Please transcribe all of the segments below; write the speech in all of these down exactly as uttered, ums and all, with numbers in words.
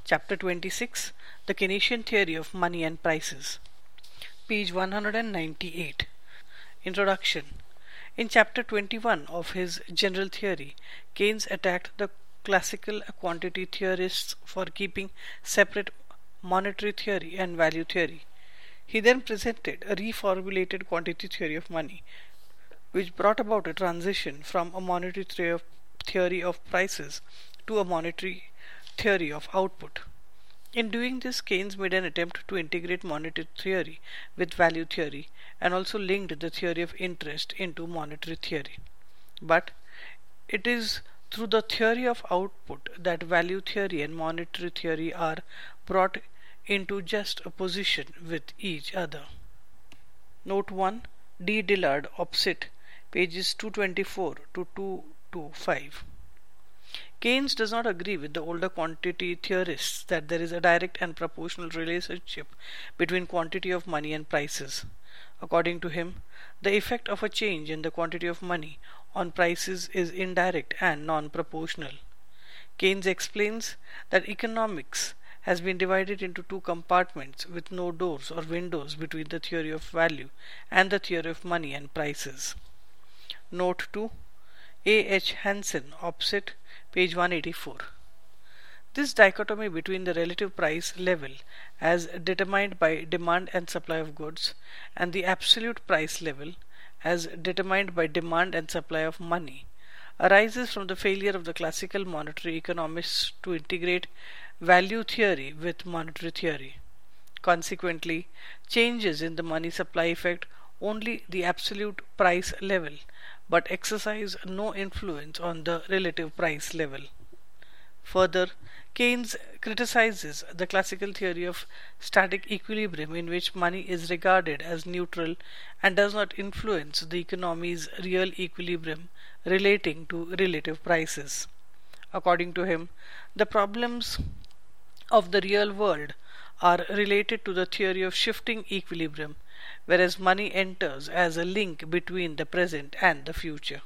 Chapter twenty-six, The Keynesian Theory of Money and Prices. Page one hundred ninety-eight. Introduction. In Chapter twenty-one of his General Theory, Keynes attacked the classical quantity theorists for keeping separate monetary theory and value theory. He then presented a reformulated quantity theory of money, which brought about a transition from a monetary theory of, theory of prices to a monetary theory of output. In doing this, Keynes made an attempt to integrate monetary theory with value theory and also linked the theory of interest into monetary theory. But it is through the theory of output that value theory and monetary theory are brought into just opposition with each other. Note one. D. Dillard, Opposite, pages two twenty-four to two twenty-five. Keynes does not agree with the older quantity theorists that there is a direct and proportional relationship between quantity of money and prices. According to him, the effect of a change in the quantity of money on prices is indirect and non-proportional. Keynes explains that economics has been divided into two compartments with no doors or windows between the theory of value and the theory of money and prices. Note two. A. H. Hansen, Opposite, page one eighty-four. This dichotomy between the relative price level as determined by demand and supply of goods and the absolute price level as determined by demand and supply of money arises from the failure of the classical monetary economists to integrate value theory with monetary theory. Consequently, changes in the money supply affect only the absolute price level but exercise no influence on the relative price level. Further, Keynes criticizes the classical theory of static equilibrium in which money is regarded as neutral and does not influence the economy's real equilibrium relating to relative prices. According to him, the problems of the real world are related to the theory of shifting equilibrium, whereas money enters as a link between the present and the future.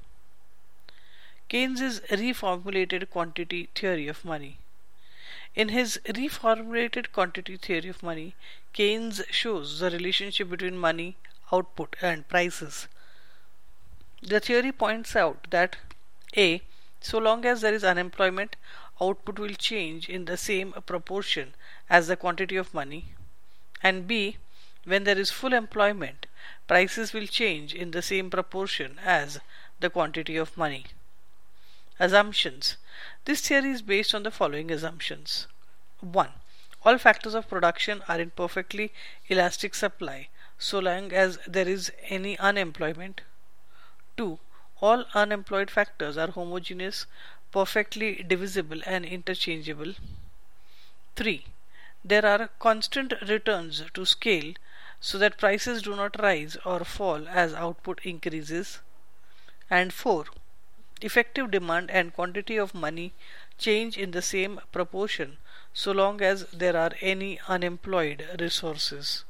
Keynes's reformulated quantity theory of money. In his reformulated quantity theory of money, Keynes shows the relationship between money, output, and prices. The theory points out that A. So long as there is unemployment, output will change in the same proportion as the quantity of money, and B. When there is full employment, prices will change in the same proportion as the quantity of money. Assumptions. This theory is based on the following assumptions. one. All factors of production are in perfectly elastic supply so long as there is any unemployment. two. All unemployed factors are homogeneous, perfectly divisible and interchangeable. three. There are constant returns to scale so that prices do not rise or fall as output increases. And four. Effective demand and quantity of money change in the same proportion so long as there are any unemployed resources.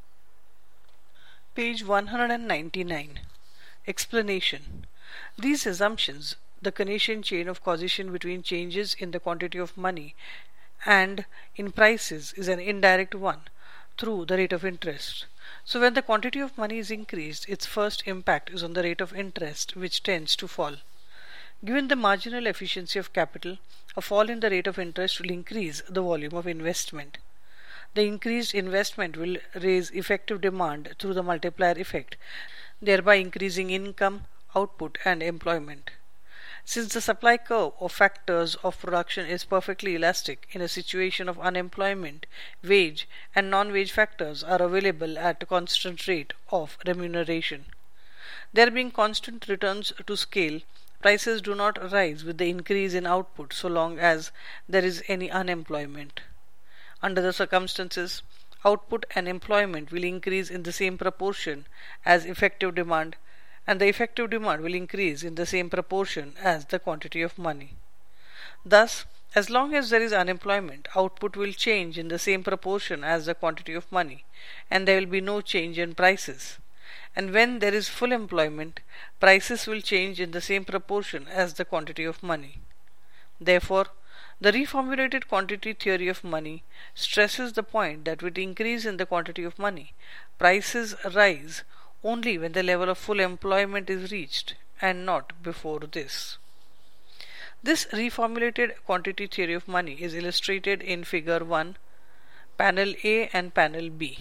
Page one hundred ninety-nine. Explanation. These assumptions, the Keynesian chain of causation between changes in the quantity of money and in prices, is an indirect one through the rate of interest. So when the quantity of money is increased, its first impact is on the rate of interest, which tends to fall. Given the marginal efficiency of capital, a fall in the rate of interest will increase the volume of investment. The increased investment will raise effective demand through the multiplier effect, thereby increasing income, output, and employment. Since the supply curve of factors of production is perfectly elastic in a situation of unemployment, wage and non-wage factors are available at a constant rate of remuneration. There being constant returns to scale, prices do not rise with the increase in output so long as there is any unemployment. Under the circumstances, output and employment will increase in the same proportion as effective demand, and the effective demand will increase in the same proportion as the quantity of money. Thus, as long as there is unemployment, output will change in the same proportion as the quantity of money, and there will be no change in prices. And when there is full employment, prices will change in the same proportion as the quantity of money. Therefore, The reformulated quantity theory of money stresses the point that with increase in the quantity of money, prices rise only when the level of full employment is reached and not before this. This reformulated quantity theory of money is illustrated in figure one, panel A and panel B.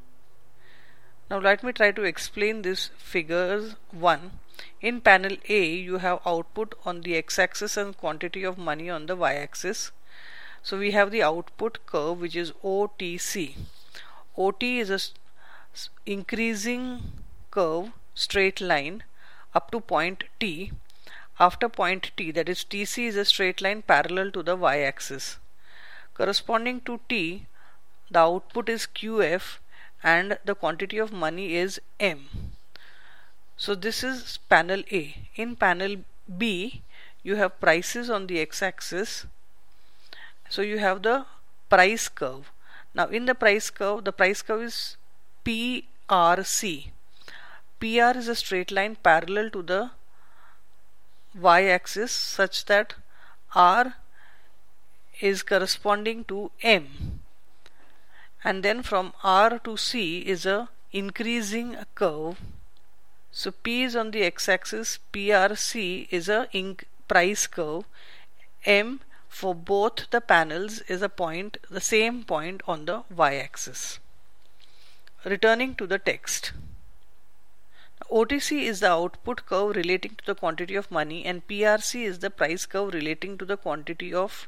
Now let me try to explain this figures one. In panel A, you have output on the x-axis and quantity of money on the y-axis. So we have the output curve, which is O T C. O T is a increasing curve, straight line up to point T. After point T, that is T C, is a straight line parallel to the y-axis. Corresponding to T, the output is Q F and the quantity of money is M. So this is panel A. In panel B, you have prices on the x-axis. So you have the price curve. Now in the price curve, the price curve is P R C. P R is a straight line parallel to the y-axis such that R is corresponding to M. And then from R to C is a increasing curve. So P is on the x-axis, P R C is a price curve, M for both the panels is a point, the same point on the y-axis. Returning to the text. O T C is the output curve relating to the quantity of money and P R C is the price curve relating to the quantity of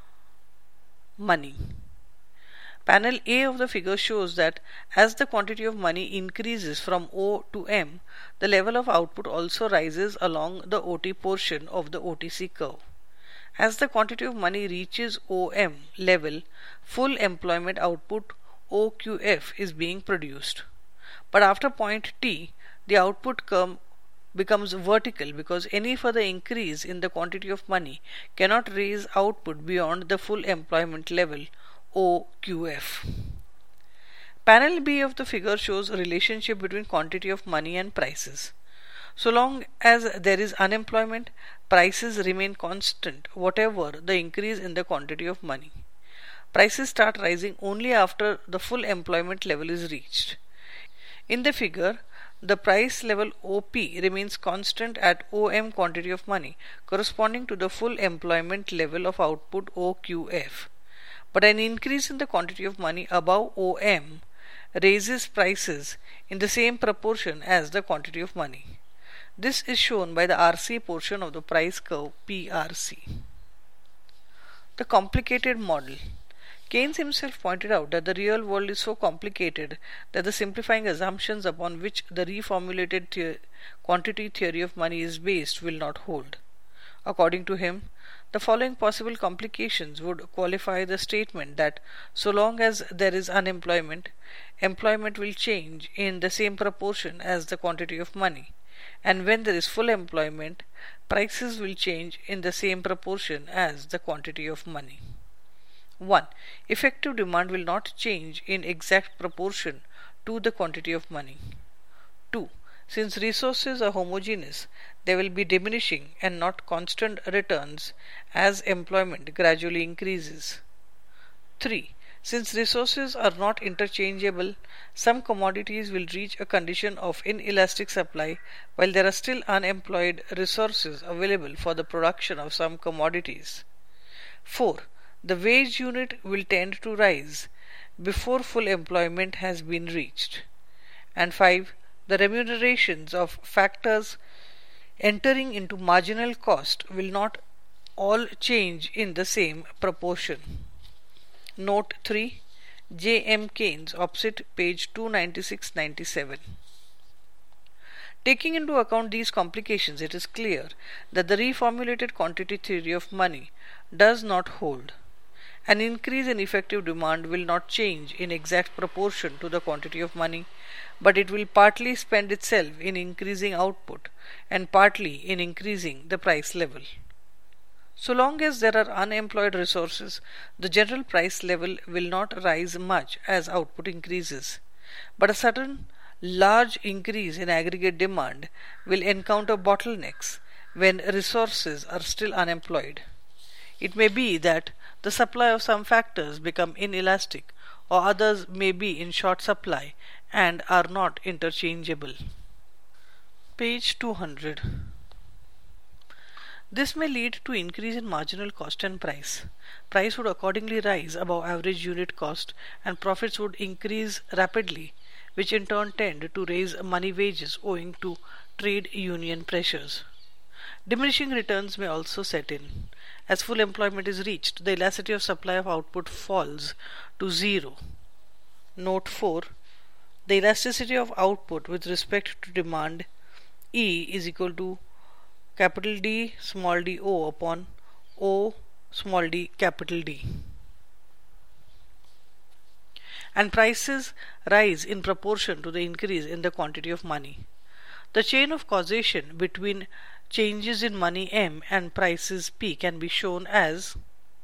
money. Panel A of the figure shows that as the quantity of money increases from O to M, the level of output also rises along the O T portion of the O T C curve. As the quantity of money reaches O M level, full employment output O Q F is being produced. But after point T, the output curve becomes vertical because any further increase in the quantity of money cannot raise output beyond the full employment level O Q F. Panel B of the figure shows a relationship between quantity of money and prices. So long as there is unemployment, prices remain constant whatever the increase in the quantity of money. Prices start rising only after the full employment level is reached. In the figure, the price level O P remains constant at O M quantity of money corresponding to the full employment level of output O Q F. But an increase in the quantity of money above O M raises prices in the same proportion as the quantity of money. This is shown by the R C portion of the price curve P R C. The complicated model. Keynes himself pointed out that the real world is so complicated that the simplifying assumptions upon which the reformulated the- quantity theory of money is based will not hold. According to him, the following possible complications would qualify the statement that so long as there is unemployment, employment will change in the same proportion as the quantity of money, and when there is full employment, prices will change in the same proportion as the quantity of money. one. Effective demand will not change in exact proportion to the quantity of money. two. Since resources are homogeneous, there will be diminishing and not constant returns as employment gradually increases. three. Since resources are not interchangeable, some commodities will reach a condition of inelastic supply while there are still unemployed resources available for the production of some commodities. four. The wage unit will tend to rise before full employment has been reached. And five. The remunerations of factors entering into marginal cost will not all change in the same proportion. Note three. J M Keynes, opposite page two ninety-six to ninety-seven. Taking into account these complications, it is clear that the reformulated quantity theory of money does not hold. An increase in effective demand will not change in exact proportion to the quantity of money, but it will partly spend itself in increasing output and partly in increasing the price level. So long as there are unemployed resources, the general price level will not rise much as output increases, but a sudden large increase in aggregate demand will encounter bottlenecks when resources are still unemployed. It may be that The supply of some factors become inelastic, or others may be in short supply and are not interchangeable. Page two hundred. This may lead to increase in marginal cost and price. Price would accordingly rise above average unit cost and profits would increase rapidly, which in turn tend to raise money wages owing to trade union pressures. Diminishing returns may also set in. As full employment is reached, the elasticity of supply of output falls to zero. Note four. The elasticity of output with respect to demand E is equal to capital D small d O upon O small d capital D. And prices rise in proportion to the increase in the quantity of money. The chain of causation between changes in money M and prices P can be shown as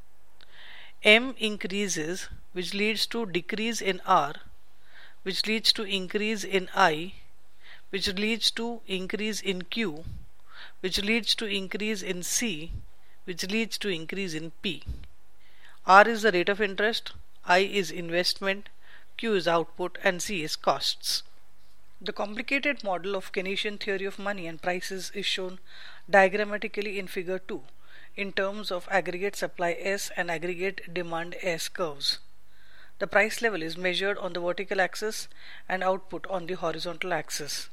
M increases, which leads to decrease in R, which leads to increase in I, which leads to increase in Q, which leads to increase in C, which leads to increase in P. R is the rate of interest, I is investment, Q is output, and C is costs. The complicated model of Keynesian theory of money and prices is shown diagrammatically in figure two in terms of aggregate supply S and aggregate demand S curves. The price level is measured on the vertical axis and output on the horizontal axis.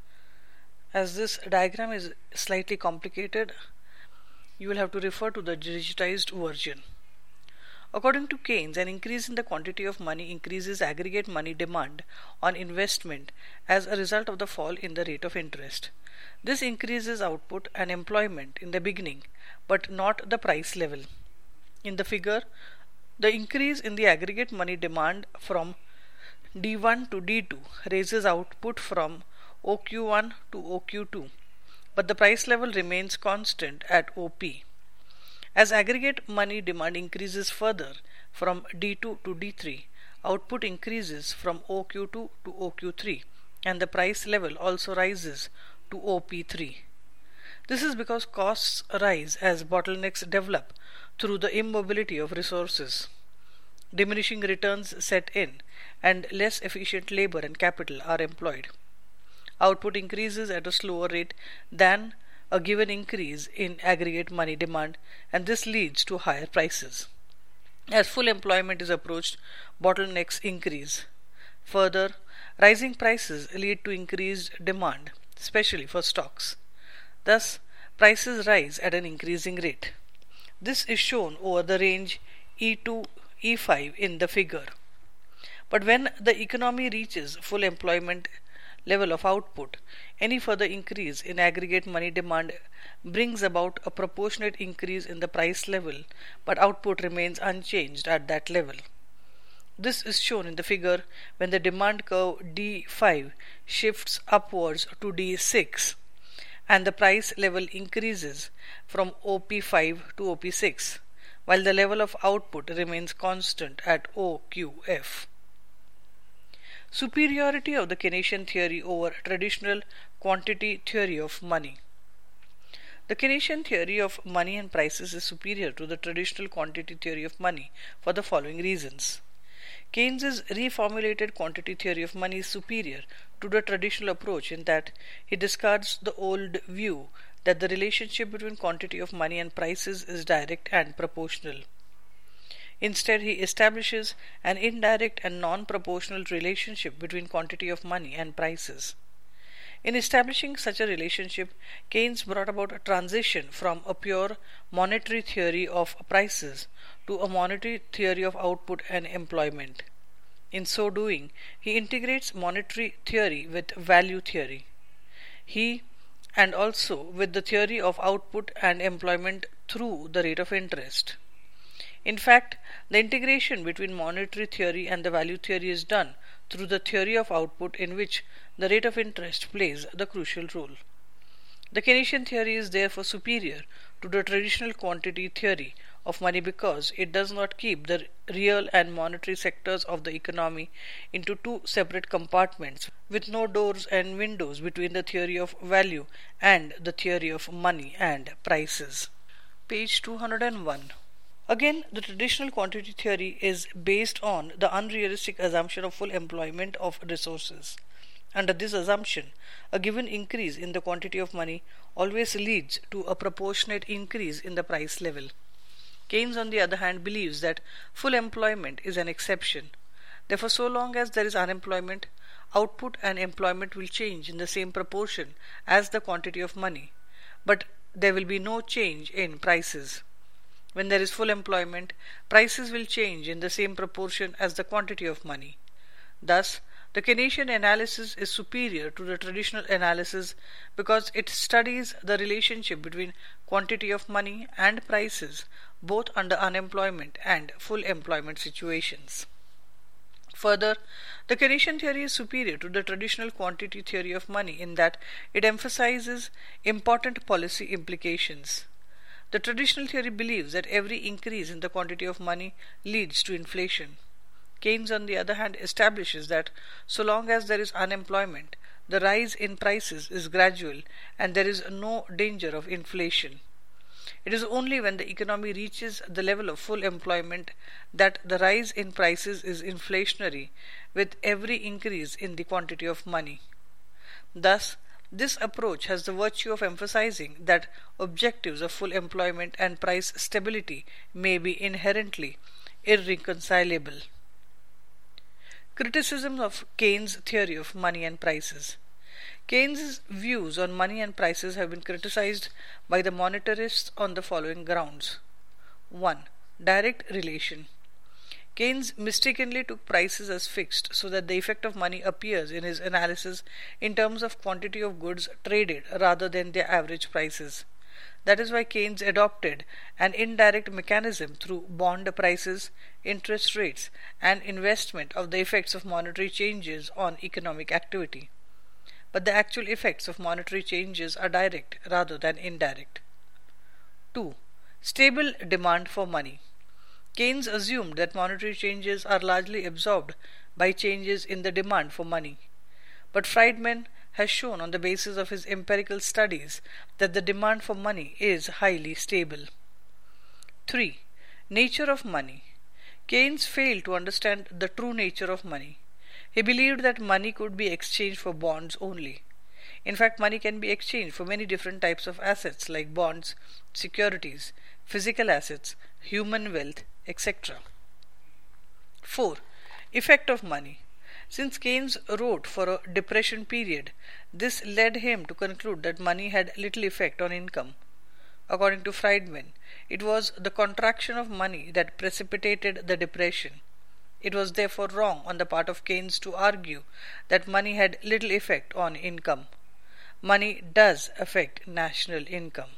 As this diagram is slightly complicated, you will have to refer to the digitized version. According to Keynes, an increase in the quantity of money increases aggregate money demand on investment as a result of the fall in the rate of interest. This increases output and employment in the beginning, but not the price level. In the figure, the increase in the aggregate money demand from D one to D two raises output from O Q one to O Q two, but the price level remains constant at O P. As aggregate money demand increases further from D two to D three, output increases from O Q two to O Q three and the price level also rises to O P three. This is because costs rise as bottlenecks develop through the immobility of resources. Diminishing returns set in and less efficient labor and capital are employed. Output increases at a slower rate than a given increase in aggregate money demand, and this leads to higher prices. As full employment is approached, bottlenecks increase. Further, rising prices lead to increased demand, especially for stocks. Thus, prices rise at an increasing rate. This is shown over the range E two to E five in the figure. But when the economy reaches full employment level of output, any further increase in aggregate money demand brings about a proportionate increase in the price level, but output remains unchanged at that level. This is shown in the figure when the demand curve D five shifts upwards to D six and the price level increases from O P five to O P six, while the level of output remains constant at O Q F. Superiority of the Keynesian theory over traditional quantity theory of money. The Keynesian theory of money and prices is superior to the traditional quantity theory of money for the following reasons. Keynes's reformulated quantity theory of money is superior to the traditional approach in that he discards the old view that the relationship between quantity of money and prices is direct and proportional. Instead, he establishes an indirect and non-proportional relationship between quantity of money and prices. In establishing such a relationship, Keynes brought about a transition from a pure monetary theory of prices to a monetary theory of output and employment. In so doing, he integrates monetary theory with value theory. He and also with the theory of output and employment through the rate of interest. In fact, the integration between monetary theory and the value theory is done through the theory of output, in which the rate of interest plays the crucial role. The Keynesian theory is therefore superior to the traditional quantity theory of money because it does not keep the real and monetary sectors of the economy into two separate compartments with no doors and windows between the theory of value and the theory of money and prices. Page two hundred one. Again, the traditional quantity theory is based on the unrealistic assumption of full employment of resources. Under this assumption, a given increase in the quantity of money always leads to a proportionate increase in the price level. Keynes, on the other hand, believes that full employment is an exception. Therefore, so long as there is unemployment, output and employment will change in the same proportion as the quantity of money, but there will be no change in prices. When there is full employment, prices will change in the same proportion as the quantity of money. Thus, the Keynesian analysis is superior to the traditional analysis because it studies the relationship between quantity of money and prices both under unemployment and full employment situations. Further, the Keynesian theory is superior to the traditional quantity theory of money in that it emphasizes important policy implications. The traditional theory believes that every increase in the quantity of money leads to inflation. Keynes, on the other hand, establishes that so long as there is unemployment, the rise in prices is gradual and there is no danger of inflation. It is only when the economy reaches the level of full employment that the rise in prices is inflationary with every increase in the quantity of money. Thus, this approach has the virtue of emphasizing that objectives of full employment and price stability may be inherently irreconcilable. Criticism of Keynes' theory of money and prices. Keynes' views on money and prices have been criticized by the monetarists on the following grounds. one. Direct relation. Keynes mistakenly took prices as fixed so that the effect of money appears in his analysis in terms of quantity of goods traded rather than their average prices. That is why Keynes adopted an indirect mechanism through bond prices, interest rates, and investment of the effects of monetary changes on economic activity. But the actual effects of monetary changes are direct rather than indirect. two. Stable demand for money. Keynes assumed that monetary changes are largely absorbed by changes in the demand for money. But Friedman has shown on the basis of his empirical studies that the demand for money is highly stable. three. Nature of money. Keynes failed to understand the true nature of money. He believed that money could be exchanged for bonds only. In fact, money can be exchanged for many different types of assets like bonds, securities, physical assets, human wealth, et cetera. four. Effect of money. Since Keynes wrote for a depression period, this led him to conclude that money had little effect on income. According to Friedman, it was the contraction of money that precipitated the depression. It was therefore wrong on the part of Keynes to argue that money had little effect on income. Money does affect national income.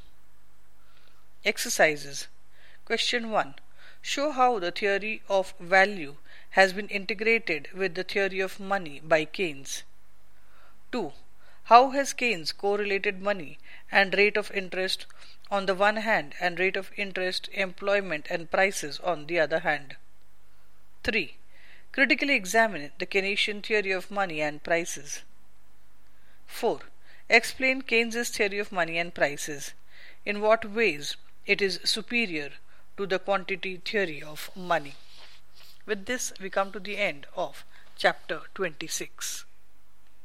Exercises. Question one. Show how the theory of value has been integrated with the theory of money by Keynes. two. How has Keynes correlated money and rate of interest on the one hand and rate of interest, employment and prices on the other hand? three. Critically examine the Keynesian theory of money and prices. four. Explain Keynes' theory of money and prices. In what ways it is superior to the quantity theory of money. With this, we come to the end of chapter twenty-six.